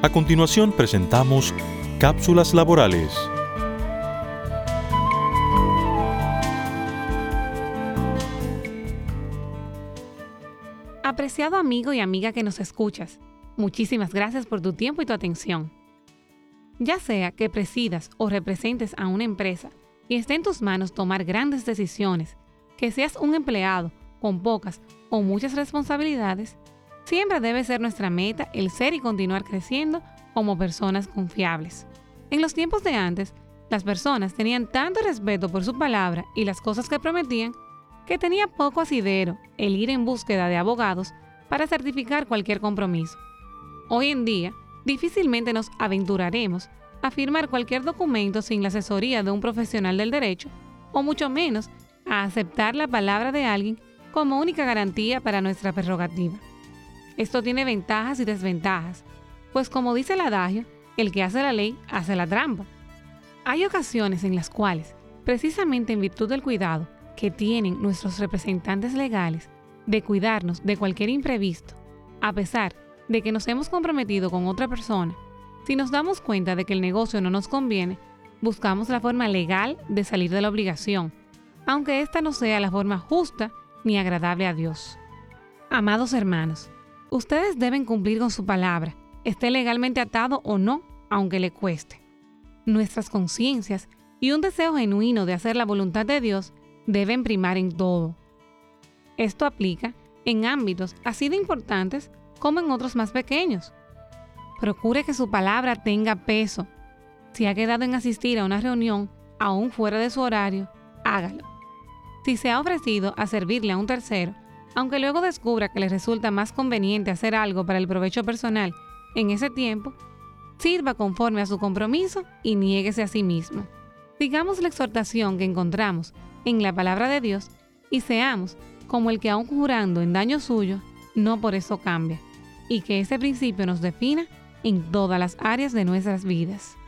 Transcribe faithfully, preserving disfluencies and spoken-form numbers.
A continuación presentamos Cápsulas Laborales. Apreciado amigo y amiga que nos escuchas, muchísimas gracias por tu tiempo y tu atención. Ya sea que presidas o representes a una empresa y esté en tus manos tomar grandes decisiones, que seas un empleado con pocas o muchas responsabilidades, siempre debe ser nuestra meta el ser y continuar creciendo como personas confiables. En los tiempos de antes, las personas tenían tanto respeto por su palabra y las cosas que prometían, que tenía poco asidero el ir en búsqueda de abogados para certificar cualquier compromiso. Hoy en día, difícilmente nos aventuraremos a firmar cualquier documento sin la asesoría de un profesional del derecho, o mucho menos a aceptar la palabra de alguien como única garantía para nuestra prerrogativa. Esto tiene ventajas y desventajas, pues como dice el adagio, el que hace la ley hace la trampa. Hay ocasiones en las cuales, precisamente en virtud del cuidado que tienen nuestros representantes legales de cuidarnos de cualquier imprevisto, a pesar de que nos hemos comprometido con otra persona, si nos damos cuenta de que el negocio no nos conviene, buscamos la forma legal de salir de la obligación, aunque esta no sea la forma justa ni agradable a Dios. Amados hermanos, ustedes deben cumplir con su palabra, esté legalmente atado o no, aunque le cueste. Nuestras conciencias y un deseo genuino de hacer la voluntad de Dios deben primar en todo. Esto aplica en ámbitos así de importantes como en otros más pequeños. Procure que su palabra tenga peso. Si ha quedado en asistir a una reunión, aún fuera de su horario, hágalo. Si se ha ofrecido a servirle a un tercero, aunque luego descubra que le resulta más conveniente hacer algo para el provecho personal en ese tiempo, sirva conforme a su compromiso y niéguese a sí mismo. Sigamos la exhortación que encontramos en la palabra de Dios y seamos como el que aun jurando en daño suyo, no por eso cambia, y que ese principio nos defina en todas las áreas de nuestras vidas.